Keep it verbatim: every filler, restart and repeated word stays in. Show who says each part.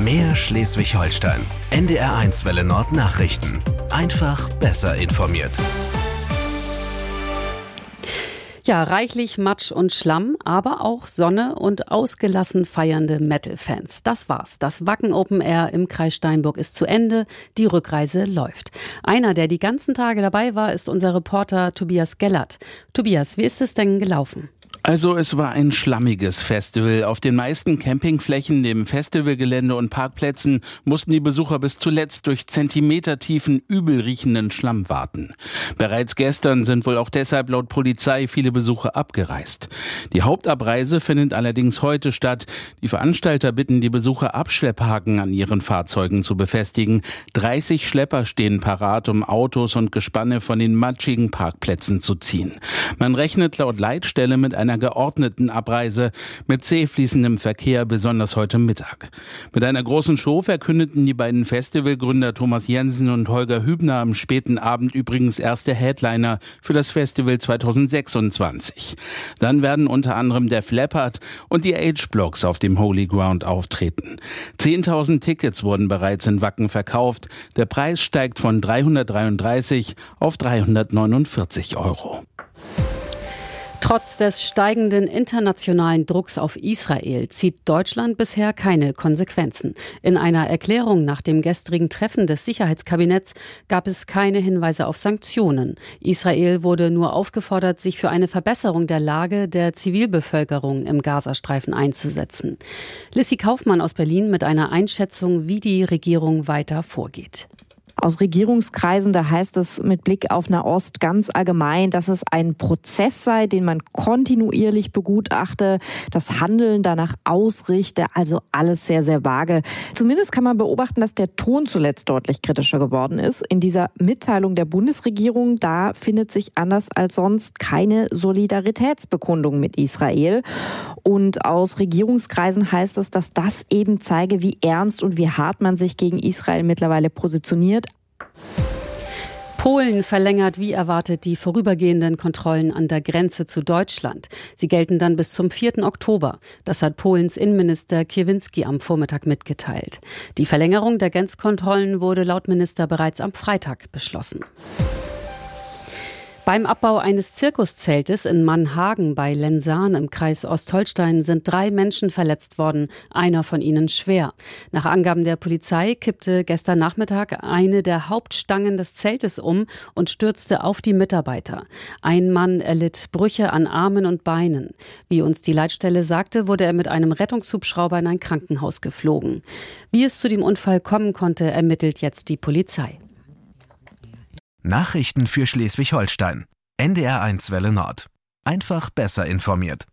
Speaker 1: Mehr Schleswig-Holstein. N D R eins Welle Nord Nachrichten. Einfach besser informiert.
Speaker 2: Ja, reichlich Matsch und Schlamm, aber auch Sonne und ausgelassen feiernde Metal-Fans. Das war's. Das Wacken Open Air im Kreis Steinburg ist zu Ende. Die Rückreise läuft. Einer, der die ganzen Tage dabei war, ist unser Reporter Tobias Gellert. Tobias, wie ist es denn gelaufen?
Speaker 3: Also es war ein schlammiges Festival. Auf den meisten Campingflächen, dem Festivalgelände und Parkplätzen mussten die Besucher bis zuletzt durch zentimetertiefen, übel riechenden Schlamm warten. Bereits gestern sind wohl auch deshalb laut Polizei viele Besucher abgereist. Die Hauptabreise findet allerdings heute statt. Die Veranstalter bitten die Besucher, Abschlepphaken an ihren Fahrzeugen zu befestigen. dreißig Schlepper stehen parat, um Autos und Gespanne von den matschigen Parkplätzen zu ziehen. Man rechnet laut Leitstelle mit einer geordneten Abreise mit zäh fließendem Verkehr, besonders heute Mittag. Mit einer großen Show verkündeten die beiden Festivalgründer Thomas Jensen und Holger Hübner am späten Abend übrigens erste Headliner für das Festival zweitausendsechsundzwanzig. Dann werden unter anderem der Leppard und die H-Blocks auf dem Holy Ground auftreten. zehntausend Tickets wurden bereits in Wacken verkauft. Der Preis steigt von dreihundertdreiunddreißig auf dreihundertneunundvierzig Euro.
Speaker 2: Trotz des steigenden internationalen Drucks auf Israel zieht Deutschland bisher keine Konsequenzen. In einer Erklärung nach dem gestrigen Treffen des Sicherheitskabinetts gab es keine Hinweise auf Sanktionen. Israel wurde nur aufgefordert, sich für eine Verbesserung der Lage der Zivilbevölkerung im Gazastreifen einzusetzen. Lissy Kaufmann aus Berlin mit einer Einschätzung, wie die Regierung weiter vorgeht.
Speaker 4: Aus Regierungskreisen, da heißt es mit Blick auf Nahost ganz allgemein, dass es ein Prozess sei, den man kontinuierlich begutachte, das Handeln danach ausrichte, also alles sehr, sehr vage. Zumindest kann man beobachten, dass der Ton zuletzt deutlich kritischer geworden ist. In dieser Mitteilung der Bundesregierung, da findet sich anders als sonst keine Solidaritätsbekundung mit Israel. Und aus Regierungskreisen heißt es, dass das eben zeige, wie ernst und wie hart man sich gegen Israel mittlerweile positioniert.
Speaker 2: Polen verlängert wie erwartet die vorübergehenden Kontrollen an der Grenze zu Deutschland. Sie gelten dann bis zum vierten Oktober. Das hat Polens Innenminister Kierwiński am Vormittag mitgeteilt. Die Verlängerung der Grenzkontrollen wurde laut Minister bereits am Freitag beschlossen. Beim Abbau eines Zirkuszeltes in Mannhagen bei Lensahn im Kreis Ostholstein sind drei Menschen verletzt worden, einer von ihnen schwer. Nach Angaben der Polizei kippte gestern Nachmittag eine der Hauptstangen des Zeltes um und stürzte auf die Mitarbeiter. Ein Mann erlitt Brüche an Armen und Beinen. Wie uns die Leitstelle sagte, wurde er mit einem Rettungshubschrauber in ein Krankenhaus geflogen. Wie es zu dem Unfall kommen konnte, ermittelt jetzt die Polizei.
Speaker 1: Nachrichten für Schleswig-Holstein. N D R eins Welle Nord. Einfach besser informiert.